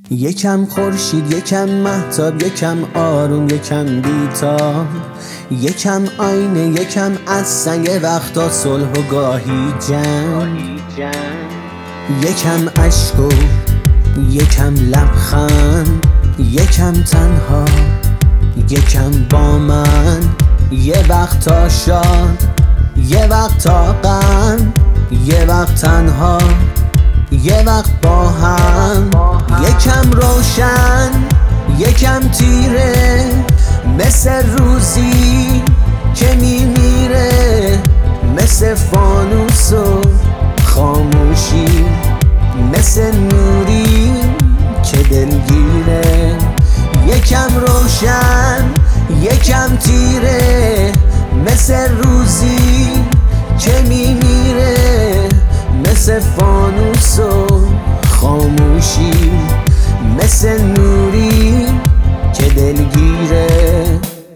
یکم خورشید، یکم مهتاب، یکم آروم، یکم بیتاب، یکم آینه، یکم از سنگ وقتا صلح و گاهی جنگ، یکم اشک و یکم لبخند، یکم تنها، یکم با من، یه وقتا شاد، یه وقتا غم، یه وقت تنها، یه وقت با هم، یکم روشن، یکم تیره، مثل روزی که میمیره، مثل فانوس و خاموشی، مثل نوری که دلگیره. یکم روشن، یکم تیره، مثل روزی که میمیره، مثل فانوس و خاموشی، مثل نوری که دلگیره.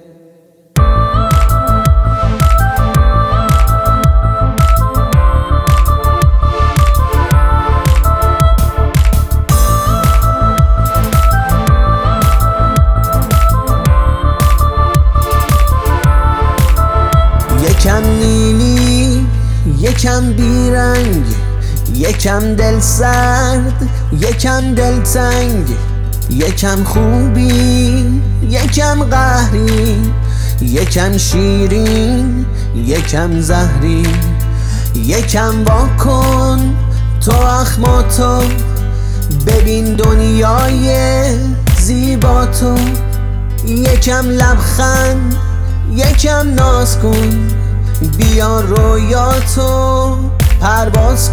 یکم نیلی، یکم بیرنگ، یکم دل سرد، یکم دل تنگ، یکم خوبی، یکم قهری، یکم شیرین، یکم زهری، یکم واکن تو اخماتو، ببین دنیای زیبا تو، یکم لبخند، یکم ناز کن، بیا رویاتو پرواز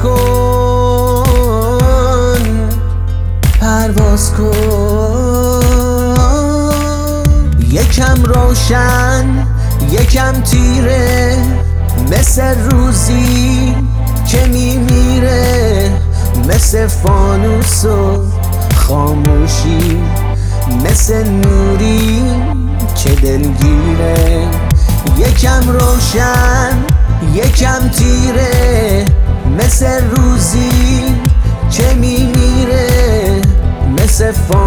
کن، پرواز کن. یکم روشن، یکم تیره، مثل روزی که میمیره، مثل فانوس و خاموشی، مثل نوری که دلگیره. یکم روشن، یکم تیره، مثل روزی که میمیره، مثل